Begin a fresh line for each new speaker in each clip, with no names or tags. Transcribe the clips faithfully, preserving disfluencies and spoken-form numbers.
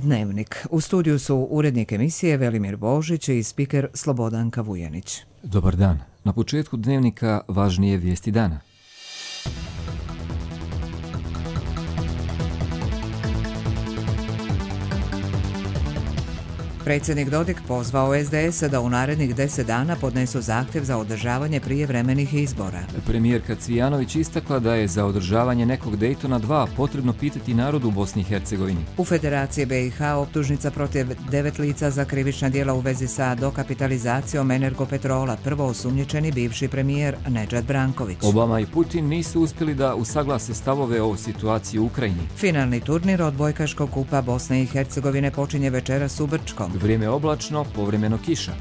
Dnevnik. U studiju su urednik emisije Velimir Božić i spiker Slobodanka Vujanić.
Dobar dan. Na početku Dnevnika važnije vijesti dana.
Predsjednik Dodik pozvao es de es da u narednih deset dana podnesu zahtjev za održavanje prijevremenih izbora.
Premijerka Cvijanović istakla da je za održavanje nekog Dejtona dva potrebno pitati narodu u Bosni i Hercegovini.
U Federaciji be i ha optužnica protiv devet lica za krivična djela u vezi sa dokapitalizacijom Energopetrola, prvo osumnjičeni bivši premijer Nedžad Branković.
Obama i Putin nisu uspjeli da usaglase stavove o situaciji u Ukrajini.
Finalni turnir odbojkaškog kupa Bosne i Hercegovine počinje večeras u Brčkom.
Vrijeme oblačno, povremeno kiša.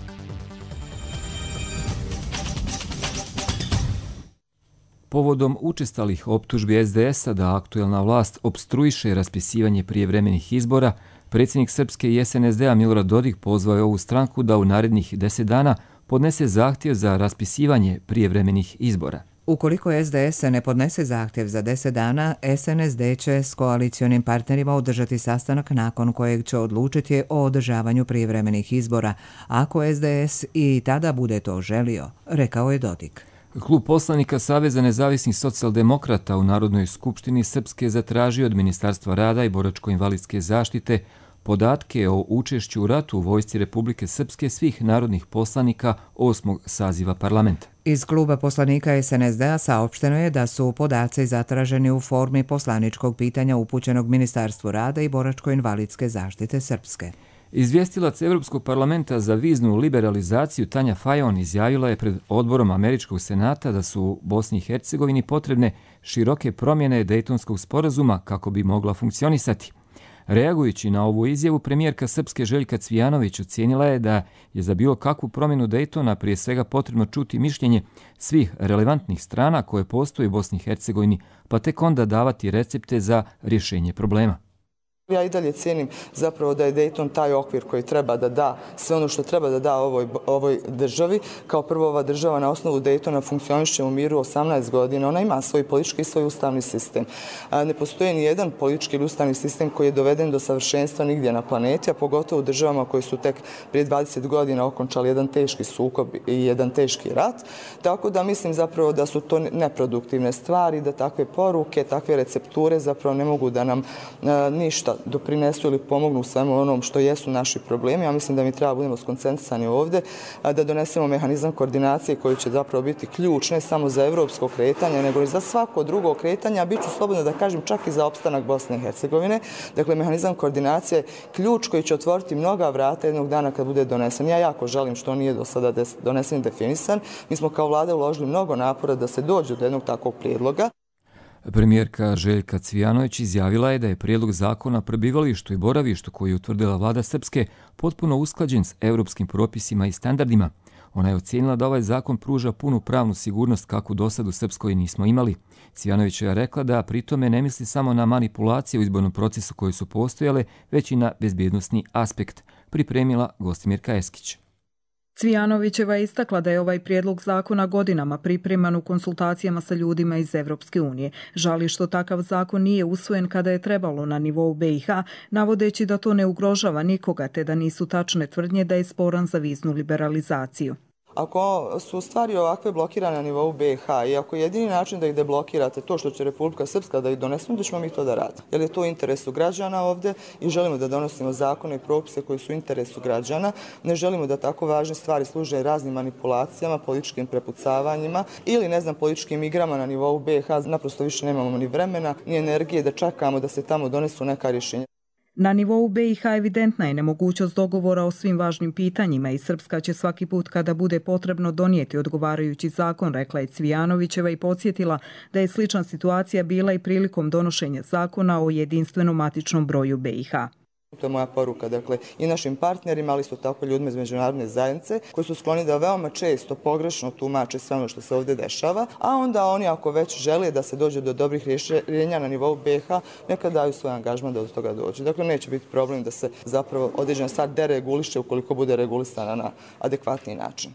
Povodom učestalih optužbi es de esa da aktuelna vlast opstruiše raspisivanje prijevremenih izbora, predsjednik Srpske i es en es de a Milorad Dodik pozvao je ovu stranku da u narednih deset dana podnese zahtjev za raspisivanje prijevremenih izbora.
Ukoliko es de es ne podnese zahtjev za deset dana, es en es de će s koalicionim partnerima održati sastanak nakon kojeg će odlučiti o održavanju prijevremenih izbora, ako es de es i tada bude to želio, rekao je Dodik.
Klub poslanika Saveza nezavisnih socijaldemokrata u Narodnoj skupštini Srpske zatražio od Ministarstva rada i boračko-invalidske zaštite podatke o učešću u ratu u vojsci Republike Srpske svih narodnih poslanika osmog saziva parlamenta.
Iz kluba poslanika es en es de a saopšteno je da su podaci zatraženi u formi poslaničkog pitanja upućenog Ministarstvu rada i boračko-invalidske zaštite Srpske.
Izvjestilac Evropskog parlamenta za viznu liberalizaciju Tanja Fajon izjavila je pred odborom Američkog senata da su u Bosni i Hercegovini potrebne široke promjene Dejtonskog sporazuma kako bi mogla funkcionisati. Reagujući na ovu izjavu, premijerka Srpske Željka Cvijanović ocijenila je da je za bilo kakvu promjenu Dejtona prije svega potrebno čuti mišljenje svih relevantnih strana koje postoje u Bosni i Hercegovini, pa tek onda davati recepte za rješenje problema.
Ja i dalje cijenim zapravo da je Dejton taj okvir koji treba da da sve ono što treba da da ovoj, ovoj državi. Kao prvo, ova država na osnovu Dejtona funkcioniše u miru osamnaest godina. Ona ima svoj politički i svoj ustavni sistem. Ne postoji ni jedan politički ili ustavni sistem koji je doveden do savršenstva nigdje na planeti, a pogotovo u državama koji su tek prije dvadeset godina okončali jedan teški sukob i jedan teški rat. Tako da mislim zapravo da su to neproduktivne stvari, da takve poruke, takve recepture zapravo ne mogu da nam a, ništa doprinesu ili pomognu u svemu onom što jesu naši problemi. Ja mislim da mi treba budemo skoncentrisani ovdje, da donesemo mehanizam koordinacije koji će zapravo biti ključ ne samo za evropsko kretanje, nego i za svako drugo kretanje, a bit ću slobodno da kažem čak i za opstanak Bosne i Hercegovine. Dakle, mehanizam koordinacije je ključ koji će otvoriti mnoga vrata jednog dana kad bude donesen. Ja jako želim što nije do sada donesen i definisan. Mi smo kao vlada uložili mnogo napora da se dođe do jednog takvog prijedloga.
Premijerka Željka Cvijanović izjavila je da je prijedlog zakona o prebivalištu i boravištu koji je utvrdila vlada Srpske potpuno usklađen s europskim propisima i standardima. Ona je ocijenila da ovaj zakon pruža punu pravnu sigurnost kakvu do sad u Srpskoj nismo imali. Cvijanović je rekla da pritome ne misli samo na manipulacije u izbornom procesu koje su postojale, već i na bezbjednosni aspekt, pripremila Gostimirka Eskić.
Cvijanovićeva je istakla da je ovaj prijedlog zakona godinama pripreman u konsultacijama sa ljudima iz Evropske unije. Žali što takav zakon nije usvojen kada je trebalo na nivou be i ha, navodeći da to ne ugrožava nikoga te da nisu tačne tvrdnje da je sporan za viznu liberalizaciju.
Ako su stvari ovakve blokirane na nivou be i ha i ako je jedini način da ih deblokirate to što će Republika Srpska da ih donesu, da ćemo mi to da radimo. Jer je to u interesu građana ovdje i želimo da donosimo zakone i propise koji su u interesu građana. Ne želimo da tako važne stvari služe raznim manipulacijama, političkim prepucavanjima ili, ne znam, političkim igrama na nivou be i ha. Naprosto više nemamo ni vremena, ni energije da čekamo da se tamo donesu neka rješenja.
Na nivou be i ha evidentna je nemogućnost dogovora o svim važnim pitanjima i Srpska će svaki put kada bude potrebno donijeti odgovarajući zakon, rekla je Cvijanovićeva i podsjetila da je slična situacija bila i prilikom donošenja zakona o jedinstvenom matičnom broju be i ha.
To je moja poruka, dakle, i našim partnerima, ali isto tako ljudima iz međunarodne zajednice, koji su skloni da veoma često pogrešno tumače sve ono što se ovdje dešava, a onda oni, ako već žele da se dođe do dobrih rješenja na nivou be i ha, neka daju svoj angažman da do toga dođe. Dakle, neće biti problem da se zapravo određena stvar dereguliše ukoliko bude regulisana na adekvatni način.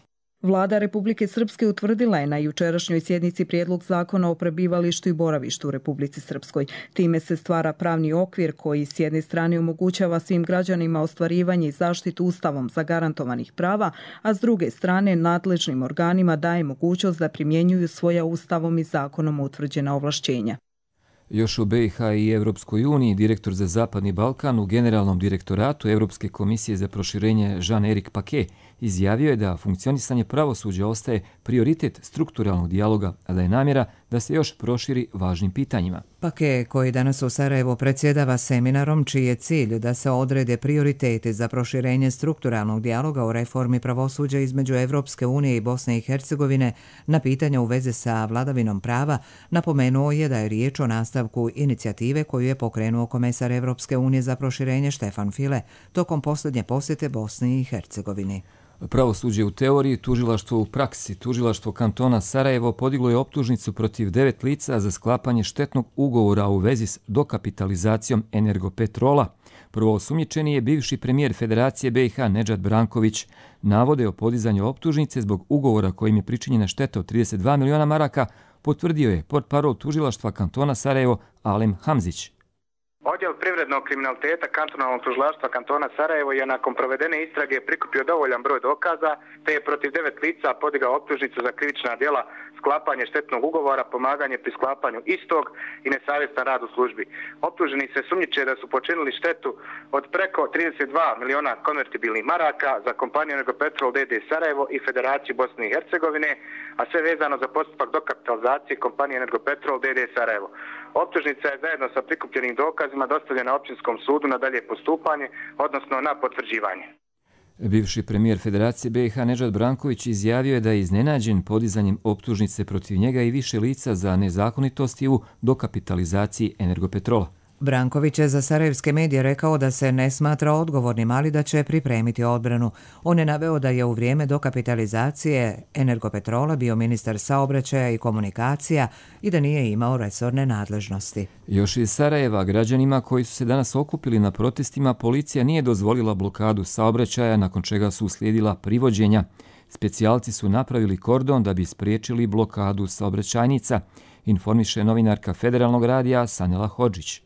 Vlada Republike Srpske utvrdila je na jučerašnjoj sjednici prijedlog zakona o prebivalištu i boravištu u Republici Srpskoj. Time se stvara pravni okvir koji s jedne strane omogućava svim građanima ostvarivanje i zaštitu ustavom zagarantovanih prava, a s druge strane nadležnim organima daje mogućnost da primjenjuju svoja ustavom i zakonom utvrđena ovlašćenja.
Još u B i H i Evropskoj uniji direktor za Zapadni Balkan u Generalnom direktoratu Evropske komisije za proširenje Jean-Éric Paquet izjavio je da funkcionisanje pravosuđa ostaje prioritet strukturalnog dijaloga, a da je namjera da se još proširi važnim pitanjima.
Paquet, koji danas u Sarajevu predsjedava seminarom čiji je cilj da se odrede prioriteti za proširenje strukturalnog dijaloga o reformi pravosuđa između Evropske unije i Bosne i Hercegovine, na pitanja u vezi sa vladavinom prava, napomenuo je da je riječ o nastavku inicijative koju je pokrenuo komesar Evropske unije za proširenje Štefan File tokom posljednje posjete Bosni i Hercegovini.
Pravosuđe u teoriji, tužilaštvo u praksi. Tužilaštvo kantona Sarajevo podiglo je optužnicu protiv devet lica za sklapanje štetnog ugovora u vezi s dokapitalizacijom Energopetrola. Prvo osumnjičeni je bivši premijer Federacije B i H Nedžad Branković. Navode o podizanju optužnice zbog ugovora kojim je pričinjena šteta od trideset dva miliona maraka potvrdio je portparol tužilaštva kantona Sarajevo Alem Hamzić.
Odjel privrednog kriminaliteta kantonalnog tužilaštva kantona Sarajevo je nakon provedene istrage prikupio dovoljan broj dokaza, te je protiv devet lica podigao optužnicu za krivična djela sklapanje štetnog ugovora, pomaganje pri sklapanju istog i nesavjestan rad u službi. Optuženi se sumnjiče da su počinili štetu od preko trideset dva miliona konvertibilnih maraka za kompaniju Energopetrol D D Sarajevo i Federaciju Bosne i Hercegovine, a sve vezano za postupak dokapitalizacije kompanije Energopetrol D D Sarajevo. Optužnica je zajedno sa prikupljenim dokazima dostavljena općinskom sudu na dalje postupanje, odnosno na potvrđivanje.
Bivši premijer Federacije B i H Nedžad Branković izjavio je da je iznenađen podizanjem optužnice protiv njega i više lica za nezakonitosti u dokapitalizaciji Energopetrola.
Branković je za sarajevske medije rekao da se ne smatra odgovornim, ali da će pripremiti odbranu. On je naveo da je u vrijeme dokapitalizacije Energopetrola bio ministar saobraćaja i komunikacija i da nije imao resorne nadležnosti.
Još iz Sarajeva građanima koji su se danas okupili na protestima policija nije dozvolila blokadu saobraćaja, nakon čega su uslijedila privođenja. Specijalci su napravili kordon da bi spriječili blokadu saobraćajnica, informiše novinarka Federalnog radija Sanela Hodžić.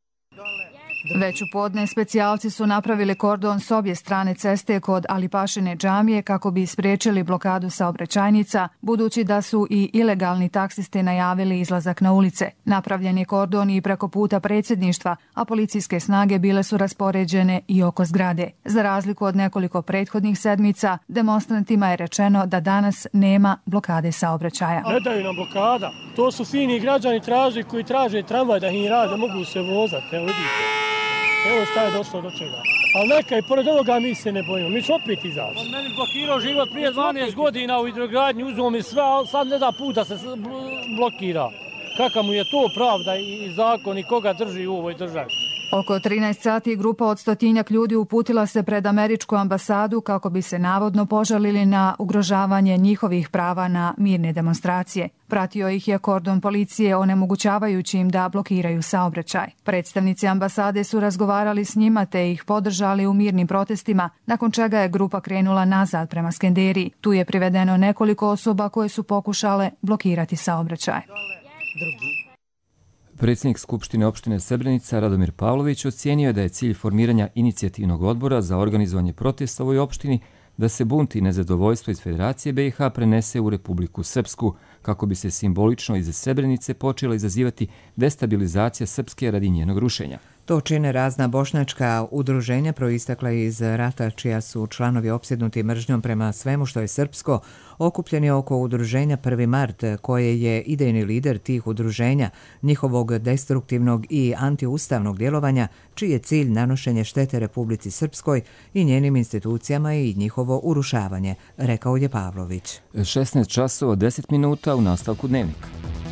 Već u podne specijalci su napravili kordon s obje strane ceste kod Alipašine džamije kako bi spriječili blokadu saobraćajnica, budući da su i ilegalni taksisti najavili izlazak na ulice. Napravljen je kordon i preko puta predsjedništva, a policijske snage bile su raspoređene i oko zgrade. Za razliku od nekoliko prethodnih sedmica, demonstrantima je rečeno da danas nema blokade saobraćaja.
Ne daju nam blokada. To su fini građani traži koji traže tramvaj da im rade, mogu se vozati. Evo vidite. Evo šta je došlo do čega. Ali neka i pored ovoga mi se ne bojimo. Mi ću opet izaći. On meni blokirao život prije dvanaest godina u hidrogradnji, uzeo mi sve, ali sad ne da puta se blokira. Kaka mu je to pravda i zakon i koga drži u ovoj državi.
Oko trinaest sati grupa od stotinjak ljudi uputila se pred američku ambasadu kako bi se navodno požalili na ugrožavanje njihovih prava na mirne demonstracije. Pratio ih je kordon policije onemogućavajući im da blokiraju saobraćaj. Predstavnici ambasade su razgovarali s njima te ih podržali u mirnim protestima, nakon čega je grupa krenula nazad prema Skenderiji. Tu je privedeno nekoliko osoba koje su pokušale blokirati saobraćaj.
Drugi.
Predsjednik Skupštine opštine Srebrenica Radomir Pavlović ocijenio je da je cilj formiranja inicijativnog odbora za organizovanje protesta u ovoj opštini da se bunt i nezadovoljstvo iz Federacije B i H prenese u Republiku Srpsku, kako bi se simbolično iz Srebrenice počela izazivati destabilizacija Srpske radi njenog rušenja.
To čine razna bošnjačka udruženja proistakla iz rata, čija su članovi opsjednuti mržnjom prema svemu što je srpsko, okupljeni oko udruženja Prvi mart, koje je idejni lider tih udruženja, njihovog destruktivnog i antiustavnog djelovanja, čiji je cilj nanošenje štete Republici Srpskoj i njenim institucijama i njihovo urušavanje, rekao je Pavlović.
šesnaest časova deset minuta u nastavku dnevnika.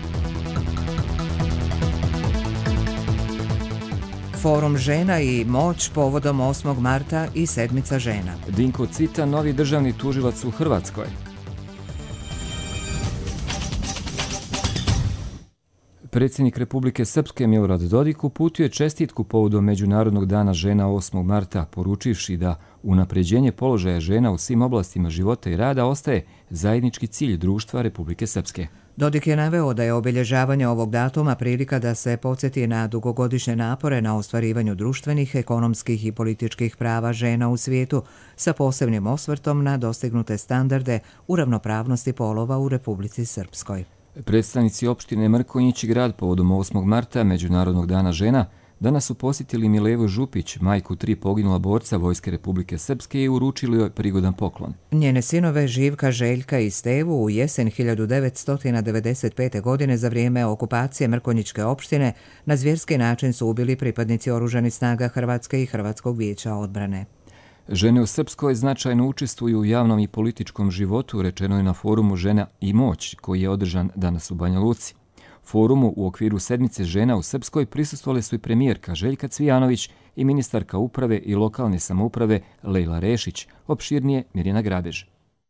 Forum žena i moć povodom osmog marta i sedmica žena.
Dinko Cvitan, novi državni tužilac u Hrvatskoj. Predsjednik Republike Srpske Milorad Dodik uputio je čestitku povodom Međunarodnog dana žena osmog marta, poručivši da unapređenje položaja žena u svim oblastima života i rada ostaje zajednički cilj društva Republike Srpske.
Dodik je naveo da je obilježavanje ovog datuma prilika da se podsjeti na dugogodišnje napore na ostvarivanju društvenih, ekonomskih i političkih prava žena u svijetu, sa posebnim osvrtom na dostignute standarde u ravnopravnosti polova u Republici Srpskoj.
Predstavnici opštine Mrkonjić i grad povodom osmog marta, Međunarodnog dana žena, danas su posjetili Milevu Župić, majku tri poginula borca Vojske Republike Srpske, i uručili joj prigodan poklon.
Njene sinove Živka, Željka i Stevu u jesen hiljadu devetsto devedeset pete. godine za vrijeme okupacije Mrkonjićke opštine na zvjerski način su ubili pripadnici oružanih snaga Hrvatske i Hrvatskog vijeća odbrane.
Žene u Srpskoj značajno učestvuju u javnom i političkom životu, rečeno je na forumu Žena i moć, koji je održan danas u Banja Luci. Forumu u okviru sedmice žena u Srpskoj prisustvovale su i premijerka Željka Cvijanović i ministarka uprave i lokalne samouprave Lejla Rešić, opširnije Mirjana Grabež.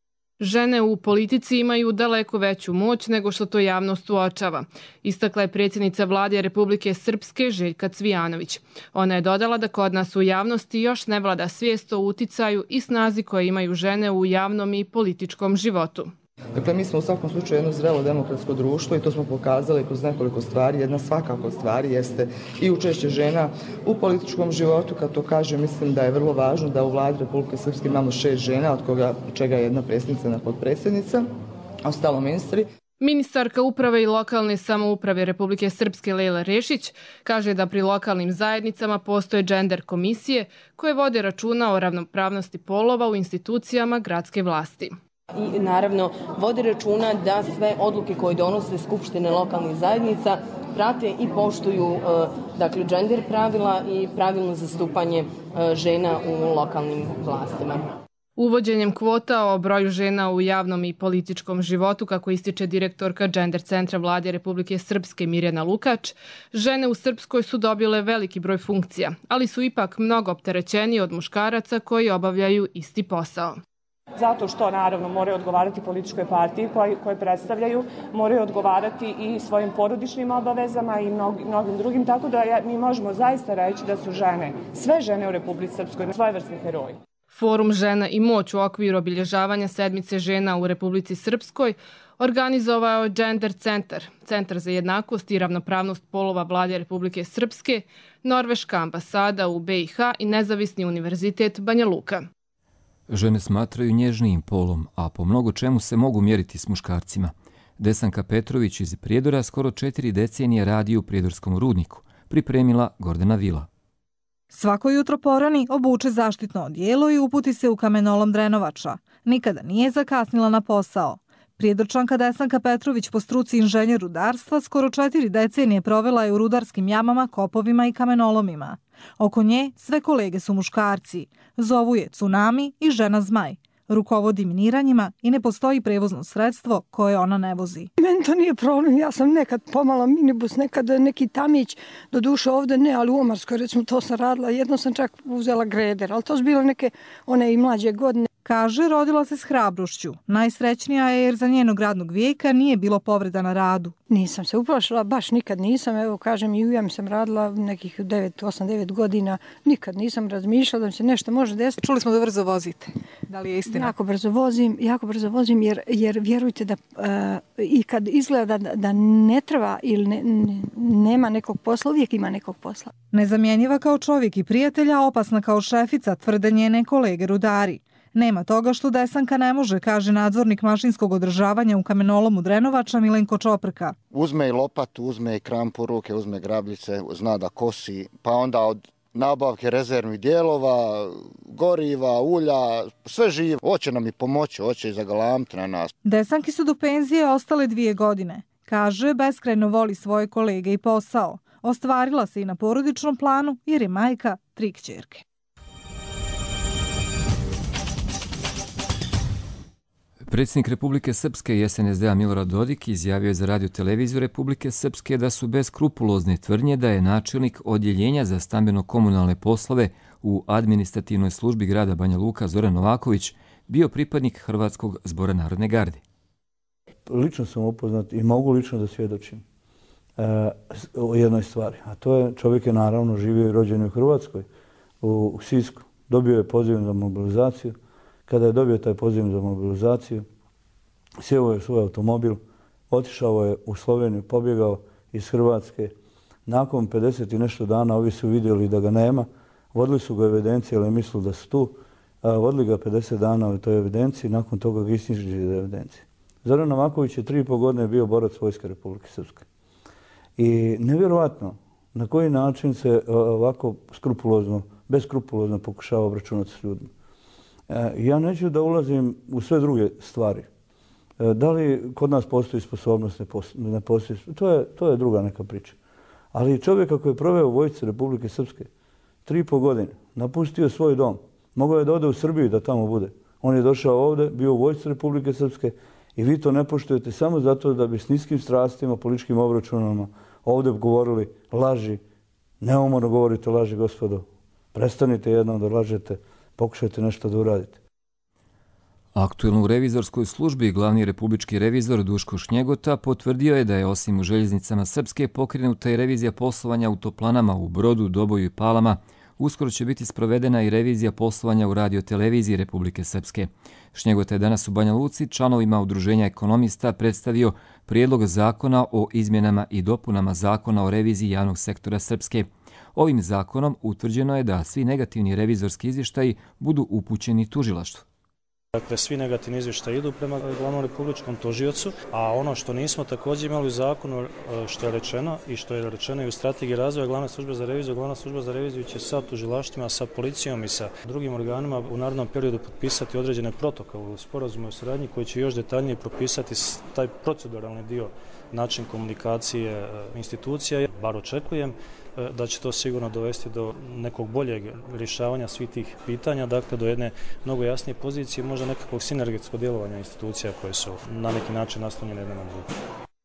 Žene u politici imaju daleko veću moć nego što to javnost uočava, istakla je predsjednica Vlade Republike Srpske Željka Cvijanović. Ona je dodala da kod nas u javnosti još ne vlada svijest o uticaju i snazi koje imaju žene u javnom i političkom životu.
Dakle, mi smo u svakom slučaju jedno zrelo demokratsko društvo i to smo pokazali kroz nekoliko stvari. Jedna svakako stvari jeste i učešće žena u političkom životu. Kad to kažem, mislim da je vrlo važno da u Vladi Republike Srpske imamo šest žena, od koga, čega je jedna predsjednica, jedna potpredsjednica, ostalo ministri.
Ministarka uprave i lokalne samouprave Republike Srpske Lejla Rešić kaže da pri lokalnim zajednicama postoje džender komisije koje vode računa o ravnopravnosti polova u institucijama gradske vlasti.
I naravno vode računa da sve odluke koje donose skupštine lokalnih zajednica prate i poštuju dakle džender pravila i pravilno zastupanje žena u lokalnim vlastima.
Uvođenjem kvota o broju žena u javnom i političkom životu, kako ističe direktorka Džender centra Vlade Republike Srpske Mirjana Lukač, žene u Srpskoj su dobile veliki broj funkcija, ali su ipak mnogo opterećeniji od muškaraca koji obavljaju isti posao.
Zato što naravno moraju odgovarati političkoj partiji koje, koje predstavljaju, moraju odgovarati i svojim porodičnim obavezama i mnogim, mnogim drugim, tako da ja, mi možemo zaista reći da su žene, sve žene u Republici Srpskoj, svojevrsni heroji.
Forum Žena i moć u okviru obilježavanja sedmice žena u Republici Srpskoj organizovao je Džender centar, Centar za jednakost i ravnopravnost polova Vlade Republike Srpske, Norveška ambasada u B i H i Nezavisni univerzitet Banja Luka.
Žene smatraju nježnijim polom, a po mnogo čemu se mogu mjeriti s muškarcima. Desanka Petrović iz Prijedora skoro četiri decenije radi u prijedorskom rudniku, pripremila Gordana Vila.
Svako jutro porani, obuče zaštitno odijelo i uputi se u kamenolom Drenovača. Nikada nije zakasnila na posao. Prijedorčanka Desanka Petrović po struci inženjer rudarstva skoro četiri decenije provela je u rudarskim jamama, kopovima i kamenolomima. Oko nje sve kolege su muškarci. Zovu je Tsunami i žena Zmaj. Rukovodi miniranjima i ne postoji prevozno sredstvo koje ona ne vozi.
Meni to nije problem, ja sam nekad pomala minibus, nekad neki tamić, do duše ovdje ne, ali u Omarskoj recimo to sam radila, jedno sam čak uzela greder, ali to su bile neke one i mlađe godine.
Kaže, rodila se s hrabrošću. Najsrećnija je jer za njenog radnog vijeka nije bilo povreda na radu.
Nisam se uplašila, baš nikad nisam. Evo, kažem, i u jam sam radila nekih devet, osam, devet godina. Nikad nisam razmišljala da mi se nešto može desiti.
Čuli smo da brzo vozite. Da li je istina?
Jako brzo vozim, jako brzo vozim jer, jer vjerujte da uh, i kad izgleda da, da ne treba ili ne, ne, nema nekog posla, uvijek ima nekog posla.
Nezamjenjiva kao čovjek i prijatelja, opasna kao šefica, tvrde njene kolege rudari. Nema toga što Desanka ne može, kaže nadzornik mašinskog održavanja u kamenolomu Drenovača Milenko Čoprka.
Uzme i lopatu, uzme i krampu ruke, uzme grabljice, zna da kosi, pa onda od nabavke rezervnih dijelova, goriva, ulja, sve živo. Hoće nam i pomoći, hoće i zagalamiti na nas.
Desanki su do penzije ostale dvije godine. Kaže, beskrajno voli svoje kolege i posao. Ostvarila se i na porodičnom planu jer je majka tri kćerke.
Predsjednik Republike Srpske i S N S D-a Milorad Dodik izjavio je za radio-televiziju Republike Srpske da su beskrupulozne tvrdnje da je načelnik odjeljenja za stambeno-komunalne poslove u administrativnoj službi grada Banja Luka Zoran Novaković bio pripadnik Hrvatskog zbora narodne garde.
Lično sam upoznat i mogu lično da svjedočim o jednoj stvari. A to je, čovjek je naravno živio i rođen u Hrvatskoj, u Sisku. Dobio je poziv za mobilizaciju. Kada je dobio taj poziv za mobilizaciju, sjeo je svoj automobil, otišao je u Sloveniju, pobjegao iz Hrvatske. Nakon pedeset i nešto dana ovi su vidjeli da ga nema. Vodili su ga evidencije, ali mislili da su tu. Vodili ga pedeset dana u toj evidenciji, nakon toga ga isknjižili iz evidencije. Zoran Novaković je tri i pol godine bio borac Vojske Republike Srpske. I nevjerovatno na koji način se ovako skrupulozno, beskrupulozno pokušava obračunati s ljudima. Ja neću da ulazim u sve druge stvari. Da li kod nas postoji sposobnost, ne postoji, to je, to je druga neka priča. Ali čovjek kako je proveo u Vojsci Republike Srpske tri i pol godine, napustio svoj dom, mogao je da ode u Srbiju da tamo bude. On je došao ovdje, bio u Vojsci Republike Srpske i vi to ne poštujete samo zato da bi s niskim strastima, političkim obračunama ovdje govorili laži. Neumorno govorite laži, gospodo. Prestanite jednom da lažete, pokušajte nešto da uradite.
Aktuelno u revizorskoj službi glavni republički revizor Duško Šnjegota potvrdio je da je osim u željeznicama Srpske pokrenuta i revizija poslovanja autoplanama u Brodu, Doboju i Palama. Uskoro će biti sprovedena i revizija poslovanja u radioteleviziji Republike Srpske. Šnjegota je danas u Banja Luci članovima Udruženja ekonomista predstavio prijedlog zakona o izmjenama i dopunama zakona o reviziji javnog sektora Srpske. Ovim zakonom utvrđeno je da svi negativni revizorski izvještaji budu upućeni tužilaštvu.
Dakle, svi negativni izvještaji idu prema glavnom republičkom tužiocu, a ono što nismo također imali u zakonu, što je rečeno i što je rečeno i u strategiji razvoja glavne službe za reviziju, glavna služba za reviziju će sa tužilaštvima, sa policijom i sa drugim organima u narednom periodu potpisati određene protokole u sporazumu o saradnji koji će još detaljnije propisati taj proceduralni dio, način komunikacije institucija. Bar očekujem da će to sigurno dovesti do nekog boljeg rješavanja svih tih pitanja, dakle do jedne mnogo jasnije pozicije, možda nekakvog sinergetskog djelovanja institucija koje su na neki način naslonjene jedne na drugu.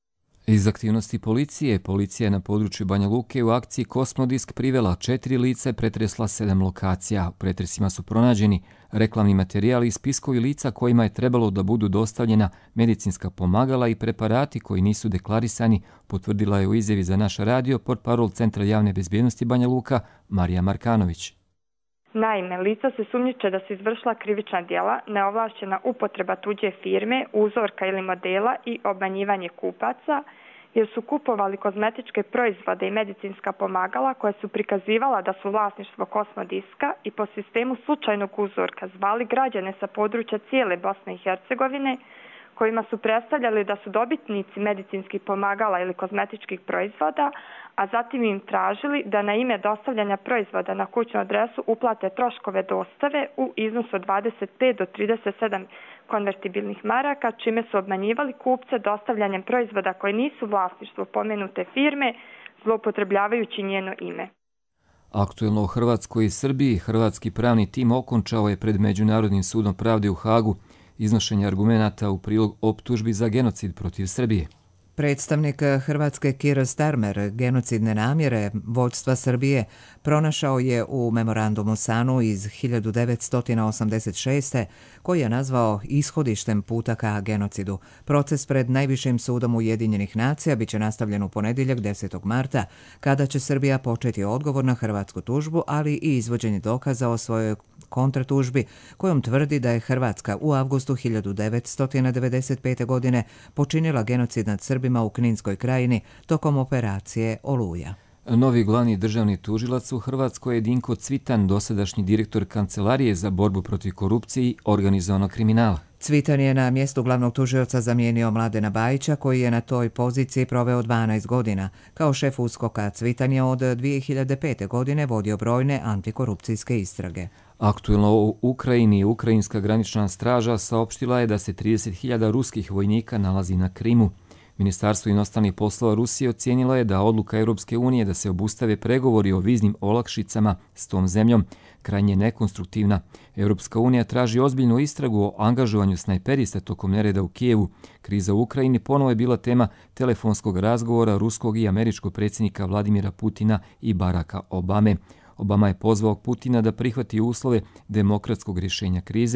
Iz aktivnosti policije, policija je na području Banja Luke u akciji Kosmodisk privela četiri lica i pretresla sedam lokacija. U pretresima su pronađeni reklamni materijali i spiskovi lica kojima je trebalo da budu dostavljena medicinska pomagala i preparati koji nisu deklarisani, potvrdila je u izjavi za naš radio portparol Centra javne bezbjednosti Banja Luka Marija Markanović.
Naime, lica se sumnjiče da su izvršila krivična djela, neovlašćena upotreba tuđe firme, uzorka ili modela i obmanjivanje kupaca, jer su kupovali kozmetičke proizvode i medicinska pomagala koja su prikazivala da su vlasništvo Kosmodiska i po sistemu slučajnog uzorka zvali građane sa područja cijele Bosne i Hercegovine, kojima su predstavljali da su dobitnici medicinskih pomagala ili kozmetičkih proizvoda, a zatim im tražili da na ime dostavljanja proizvoda na kućnu adresu uplate troškove dostave u iznosu od dvadeset pet do trideset sedam konvertibilnih maraka, čime su obmanjivali kupce dostavljanjem proizvoda koji nisu vlasništvo pomenute firme, zloupotrebljavajući njeno ime.
Aktuelno u Hrvatskoj i Srbiji, hrvatski pravni tim okončao je pred Međunarodnim sudom pravde u Hagu iznošenje argumenata u prilog optužbi za genocid protiv Srbije.
Predstavnik Hrvatske Kir Starmer genocidne namjere vođstva Srbije pronašao je u memorandumu Sanu iz hiljadu devetsto osamdeset šeste. koji je nazvao ishodištem puta ka genocidu. Proces pred Najvišim sudom Ujedinjenih nacija biće nastavljen u ponedjeljak desetog marta, kada će Srbija početi odgovor na hrvatsku tužbu, ali i izvođenje dokaza o svojoj kontratužbi, kojom tvrdi da je Hrvatska u avgustu hiljadu devetsto devedeset pete. godine počinila genocid nad Srbima u Kninskoj krajini tokom operacije Oluja.
Novi glavni državni tužilac u Hrvatskoj je Dinko Cvitan, dosadašnji direktor Kancelarije za borbu protiv korupcije i organizovanog kriminala.
Cvitan je na mjestu glavnog tužioca zamijenio Mladena Bajića, koji je na toj poziciji proveo dvanaest godina. Kao šef USKOK-a Cvitan je od dvije hiljade pete. godine vodio brojne antikorupcijske istrage.
Aktuelno u Ukrajini, ukrajinska granična straža saopštila je da se trideset hiljada ruskih vojnika nalazi na Krimu. Ministarstvo inostranih poslova Rusije ocijenilo je da odluka Europske unije da se obustave pregovori o viznim olakšicama s tom zemljom krajnje nekonstruktivna. Europska unija traži ozbiljnu istragu o angažovanju snajperista tokom nereda u Kijevu. Kriza u Ukrajini ponovo je bila tema telefonskog razgovora ruskog i američkog predsjednika Vladimira Putina i Baracka Obame. Obama je pozvao Putina da prihvati uslove demokratskog rješenja krize.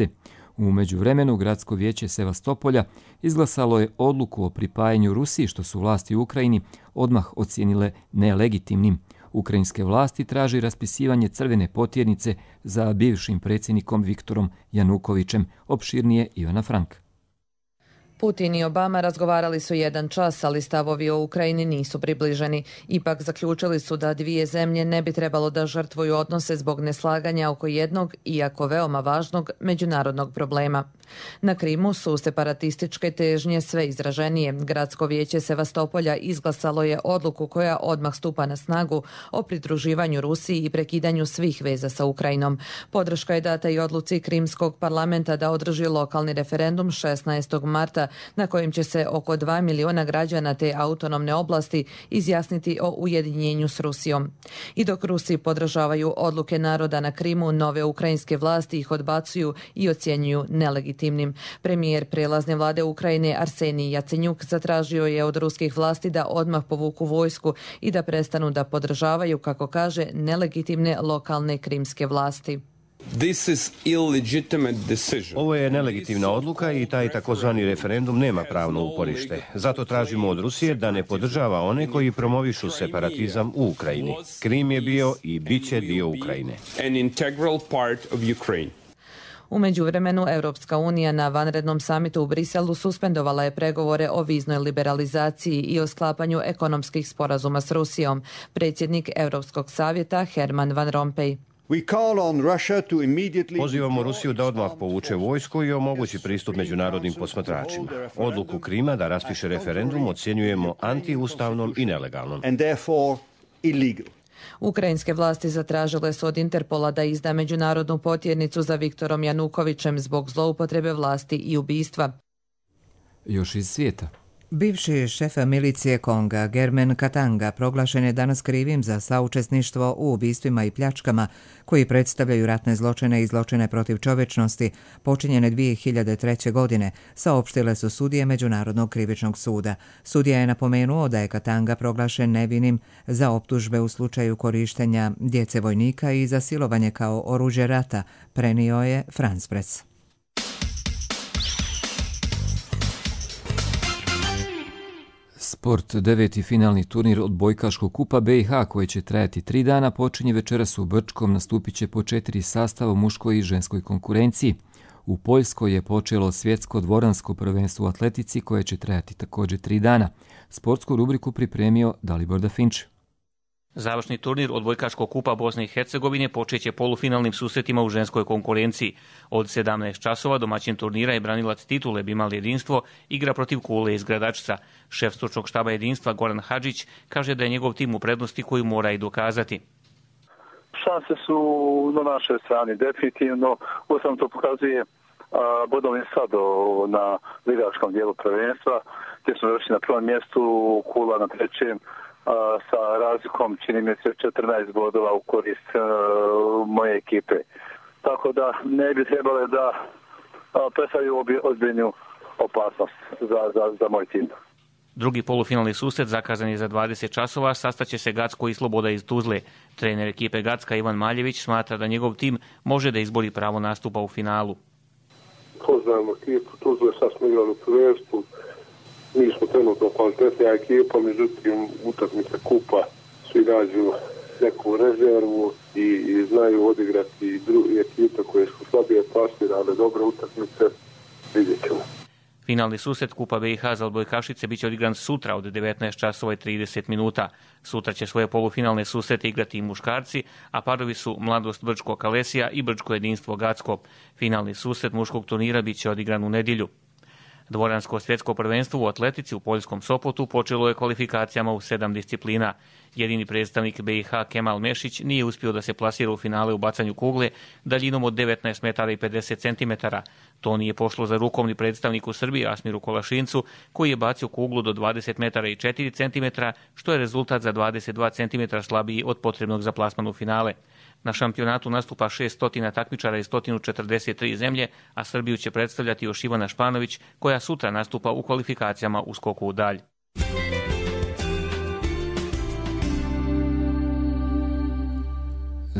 U međuvremenu, Gradsko vijeće Sevastopolja izglasalo je odluku o pripajanju Rusiji, što su vlasti u Ukrajini odmah ocijenile nelegitimnim. Ukrajinske vlasti traži raspisivanje crvene potjernice za bivšim predsjednikom Viktorom Janukovićem. Opširnije Ivana Frank.
Putin i Obama razgovarali su jedan čas, ali stavovi o Ukrajini nisu približeni. Ipak zaključili su da dvije zemlje ne bi trebalo da žrtvuju odnose zbog neslaganja oko jednog, iako veoma važnog, međunarodnog problema. Na Krimu su separatističke težnje sve izraženije. Gradsko vijeće Sevastopolja izglasalo je odluku koja odmah stupa na snagu o pridruživanju Rusiji i prekidanju svih veza sa Ukrajinom. Podrška je data i odluci Krimskog parlamenta da održi lokalni referendum šesnaestog marta na kojem će se oko dva miliona građana te autonomne oblasti izjasniti o ujedinjenju s Rusijom. I dok Rusi podržavaju odluke naroda na Krimu, nove ukrajinske vlasti ih odbacuju i ocjenjuju nelegitimnim. Premijer prelazne vlade Ukrajine Arsenij Jacenjuk zatražio je od ruskih vlasti da odmah povuku vojsku i da prestanu da podržavaju, kako kaže, nelegitimne lokalne krimske vlasti.
Ovo je nelegitimna odluka i taj takozvani referendum nema pravno uporište. Zato tražimo od Rusije da ne podržava one koji promovišu separatizam u Ukrajini. Krim je bio i bit će dio Ukrajine.
U međuvremenu, Europska unija na vanrednom samitu u Briselu suspendovala je pregovore o viznoj liberalizaciji i o sklapanju ekonomskih sporazuma s Rusijom. Predsjednik Europskog savjeta Herman Van Rompuy.
Pozivamo Rusiju da odmah povuče vojsku i omogući pristup međunarodnim posmatračima. Odluku Krima da raspiše referendum ocjenjujemo antiustavnom i nelegalnom.
Ukrajinske vlasti zatražile su od Interpola da izda međunarodnu potjernicu za Viktorom Janukovićem zbog zloupotrebe vlasti i ubistva.
Još iz svijeta.
Bivši šef milicije Konga, Germen Katanga, proglašen je danas krivim za saučesništvo u ubistvima i pljačkama koji predstavljaju ratne zločine i zločine protiv čovječnosti počinjene dvije hiljade treće. godine, saopštile su sudije Međunarodnog krivičnog suda. Sudija je napomenuo da je Katanga proglašen nevinim za optužbe u slučaju korištenja djece vojnika i za silovanje kao oružje rata, prenio je France Press.
Sport, deveti finalni turnir odbojkaškog kupa B i H koji će trajati tri dana počinje večeras u Brčkom, nastupit će po četiri sastava u muškoj i ženskoj konkurenciji. U Poljskoj je počelo svjetsko dvoransko prvenstvo u atletici koje će trajati također tri dana. Sportsku rubriku pripremio Dalibor Dafinč.
Završni turnir odbojkaškog kupa Bosne i Hercegovine počeće polufinalnim susretima u ženskoj konkurenciji. Od sedamnaest časova domaćin turnira i branilac titule Bimal Jedinstvo igra protiv Kule iz Gradačca. Šef stručnog štaba Jedinstva Goran Hadžić kaže da je njegov tim u prednosti koju mora i dokazati.
Šanse su na našoj strani definitivno. Uostalom to pokazuje bodovni sad na ligaškom dijelu prvenstva, gdje smo došli na prvom mjestu, Kula na trećem, sa razlikom, čini mi se, četrnaest bodova u korist uh, moje ekipe. Tako da ne bi trebale da uh, predstavljaju ozbiljnu opasnost za, za, za moj tim.
Drugi polufinalni susret zakazan je za dvadeset časova, sastaće se Gacko i Sloboda iz Tuzle. Trener ekipe Gacka Ivan Maljević smatra da njegov tim može da izbori pravo nastupa u finalu.
Poznajemo ekipu Tuzle, sad smo igrali u prvenstvu. Mi smo trenutno kvalitetnija ekipa, međutim utakmice kupa svi nađu neku rezervu i, i znaju odigrati i druge ekipe koje su slabije plasirane, dobre utakmice, vidjet ćemo.
Finalni susret Kupa B i H za odbojkašice biće odigran sutra od devetnaest časova i trideset minuta. Sutra će svoje polufinalne susrete igrati i muškarci, a parovi su Mladost Brčko Kalesija i Brčko Jedinstvo Gacko. Finalni susret muškog turnira biće odigran u nedjelju. Dvoransko svjetsko prvenstvo u atletici u poljskom Sopotu počelo je kvalifikacijama u sedam disciplina. Jedini predstavnik B i H Kemal Mešić nije uspio da se plasira u finale u bacanju kugle daljinom od devetnaest metara i pedeset centimetara. To nije pošlo za rukom ni predstavniku Srbije Asmiru Kolašincu, koji je bacio kuglu do dvadeset metara i četiri centimetra, što je rezultat za dvadeset dva centimetra slabiji od potrebnog za plasman u finale. Na šampionatu nastupa šessto takmičara iz sto četrdeset tri zemlje, a Srbiju će predstavljati još Ivana Španović, koja sutra nastupa u kvalifikacijama u skoku u dalj.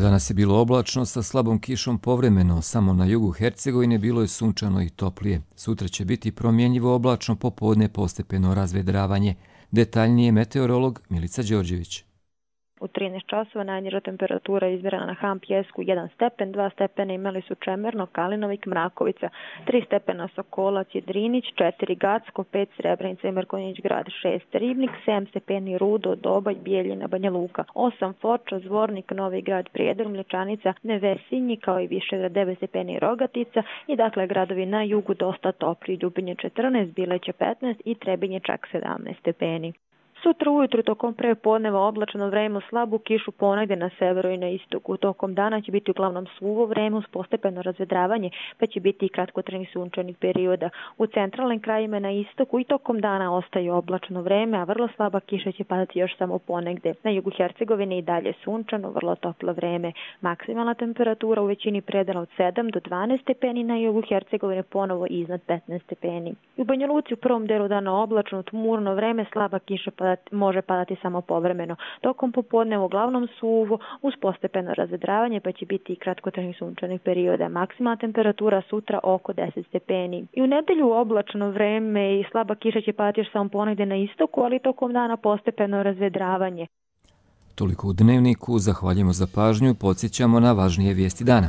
Danas je bilo oblačno sa slabom kišom povremeno, samo na jugu Hercegovine bilo je sunčano i toplije. Sutra će biti promjenjivo oblačno, popodne postepeno razvedravanje. Detaljnije meteorolog Milica Đorđević.
U trinaest časova najniža temperatura izmjerena na Han Pjesku jedan stepen, dva stepena imali su Čemerno, Kalinovik, Mrakovica, tri stepena Sokolac, Jedrinić, četiri Gacko, pet Srebrenica i Mrkonjić grad, šest Ribnik, sedam stepeni Rudo, Doboj, Bijeljina, Banja Luka, osam Foča, Zvornik, Novi grad, Prijedor, Mlječanica, Nevesinji, kao i Višegrad, devet stepeni Rogatica i dakle gradovi na jugu dosta topli, Ljubinje četrnaest, Bileće petnaest i Trebinje čak sedamnaest stepeni. Sutra ujutru tokom prepodneva oblačno vreme, slabu kišu ponegde na severu i na istoku. Tokom dana će biti uglavnom suvo vreme uz postepeno razvedravanje, pa će biti i kratkotrajnih sunčanih perioda. U centralnim krajima na istoku i tokom dana ostaje oblačno vreme, a vrlo slaba kiša će padati još samo ponegde. Na jugu Hercegovine i dalje sunčano, vrlo toplo vreme. Maksimalna temperatura u većini predela od sedam do dvanaest stepeni, na jugu Hercegovine ponovo iznad petnaest stepeni. U Banja Luci u prvom delu dana oblačno, tmurno vreme, slaba kiša padati može padati samo povremeno. Tokom popodneva uglavnom suvo uz postepeno razvedravanje, pa će biti i kratkotrajnih sunčanih perioda. Maksimalna temperatura sutra oko deset stepeni. I u nedelju oblačno vreme i slaba kiša će padati još samo ponegde na istoku, ali tokom dana postepeno razvedravanje.
Toliko u Dnevniku, zahvaljujemo za pažnju, podsjećamo na važnije vijesti dana.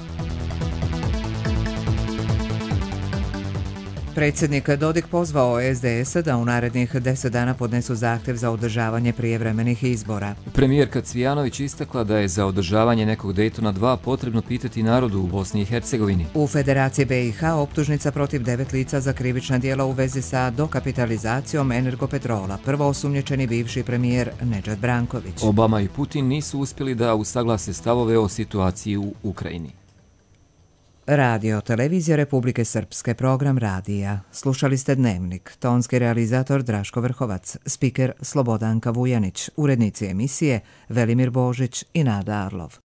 Predsjednik Dodik pozvao S D S da u narednih deset dana podnesu zahtjev za održavanje prijevremenih izbora.
Premijerka Cvijanović istakla da je za održavanje nekog Daytona dva potrebno pitati narodu u Bosni i Hercegovini.
U Federaciji B i H optužnica protiv devet lica za krivična djela u vezi sa dokapitalizacijom Energopetrola. Prvo osumnjičeni bivši premijer Nedžad Branković.
Obama i Putin nisu uspjeli da usaglase stavove o situaciji u Ukrajini.
Radio Televizija Republike Srpske, program radija. Slušali ste Dnevnik. Tonski realizator Draško Vrhovac, spiker Slobodanka Vujanić, urednici emisije Velimir Božić i Nada Arlov.